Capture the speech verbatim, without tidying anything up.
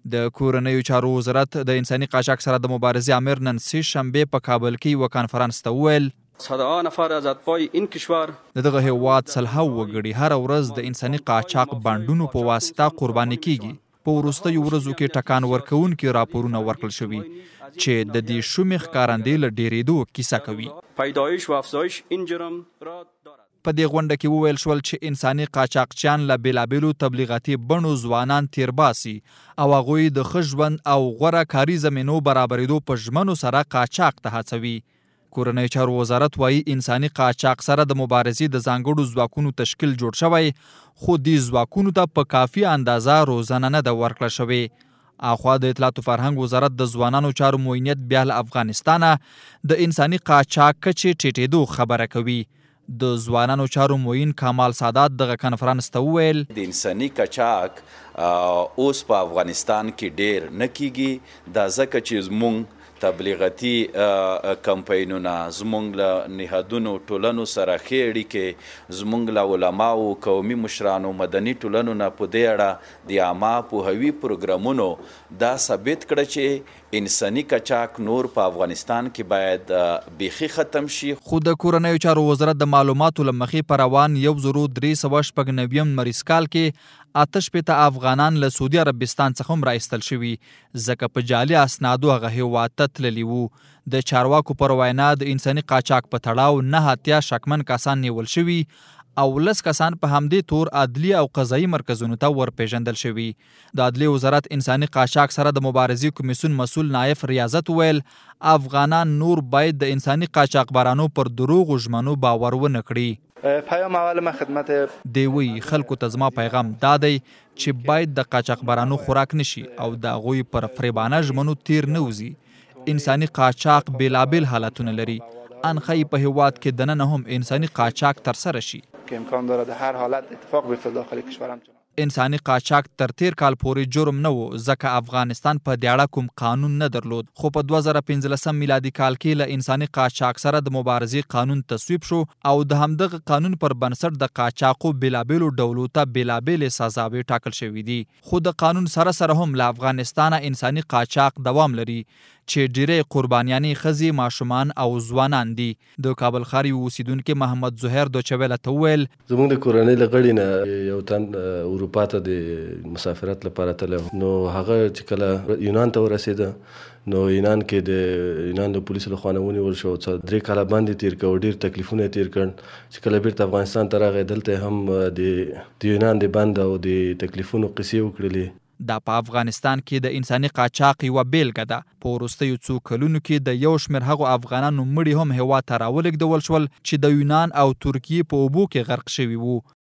د کورنیو چارو وزارت د انساني قاچاق سره د مبارزې امر نن سه شنبه په کابل کې یو کانفرنس ته وویل صدها نفر از اتباع این کشور د دغه هیواد سلهاو وګړي هر ورځ د انساني قاچاق بانډونو په واسطه قرباني کیږي. په وروستیو ورځو کې ټکان ورکوونکي راپورونه ورکړل شوي چې د دې شومې ښکارندې له ډېرېدو کیسه کوي. پیدایش و افزایش این جرم را دارد. په دې غونډه کې وویل شول چې انساني قاچاقچیان له بېلابېلو تبلیغاتي بڼو ځوانان تیر باسي او هغوی د ښه ژوند او غوره کاري زمینو برابرېدو په ژمنو سره قاچاق ته هڅوي. کورنۍ چارو وزارت وایي انساني قاچاق سره د مبارزې د ځانګړو ځواکونو تشکیل جوړ شوی، خو دې ځواکونو ته په کافي اندازه روزنه نه ده ورکړه شوې. اخوا د اطلاعات و فرهنګ وزارت د ځوانانو چارو معینیت بیا له افغانستانه د انساني قاچاق کچې ټیټېدو خبره کوي. د ځوانانو چارو معین کمال سادات دغه کانفرنس ته وویل د انساني قاچاق اوس په افغانستان کې ډیر نه کیږي، دا ځکه چې زموږ تبلیغاتي کمپاینونه زموږ له نهادونو ټولنو سره ښې اړیکې زموږ له علماو، قومي مشرانو، مدني ټولنو نه په دې اړه د عامه پوهوي پروګرامونو دا ثابت کړه چې انساني قاچاق نور په افغانستان کې باید بیخي ختم شي. خو د کورنیو چارو وزارت د معلوماتو له مخې په روان یو زرو درې سوه شپږ نویم مریض کال کې اته شپېته افغانان له سعودي عربستان څخه هم راایستل شوي، ځکه په جعلي اسنادو هغه هېواد ته تللي وو. د چارواکو پر وینا د انساني قاچاق په تړاو نه اتیا شکمن کسان نیول شوي او لس کسان په همدې تور عدلي او قضایي مرکزونو ته ورپېژندل شوي. د عدلي وزارت انساني قاچاق سره د مبارزې کمیسیون مسؤل نایف ریاضت ویل افغانان نور باید د انساني قاچاقبرانو پر دروغو ژمنو باور ونه کړي. پیام اول ما خدمت دی وی خلکو ته زما پیغام دا دی چې باید د قاچاقبرانو خوراک نشي او د هغوی پر فریبانه ژمنو تیر نه وځي. انساني قاچاق بېلابېل حالتونه لري، ان ښایي په هیواد کې دننه هم انساني قاچاق ترسره شي. که امکان دارد هر حالت اتفاق بیفته داخل کشورم. انساني قاچاق تر تیر کال پورې جرم نه و، ځکه افغانستان په دې اړه کوم قانون نه درلود. خو په دوه زره پنځلسم میلادي کال کې له انساني قاچاق سره د مبارزې قانون تصویب شو او د همدغه قانون پر بنسټ د قاچاقو بېلابېلو ډولو ته بېلابېلې سزاوې ټاکل شوي دي. خو د قانون سره سره هم له افغانستانه انساني قاچاق دوام لري چې ډېرې قربانیانې ښځې، ماشومان او ځوانان دي. د کابل ښار یو اوسیدونکي محمد زهیر دوچویله ته وویل زموږ د کورنۍ له غړي نه یو تن اروپا ته د مسافرت لپاره تللی، نو هغه چې کله یونان ته ورسېده نو یونان کې د یونان د پولیسو لخوا نه ونیول شو، درې کاله باندې تیر کړ او ډېر تکلیفونه یې تیر کړل. چې کله بیرته افغانستان ته راغی دلته هم د یونان د بند او د تکلیفونو قصې وکړلې. دا په افغانستان کې د انساني قاچاق یوه بیلګه ده. په وروستیو څو کلونو کې د یو شمېر هغو افغانانو مړي هم هېواد ته راولېږدول شول چې د یونان او ترکیې په اوبو کې غرق شوي وو.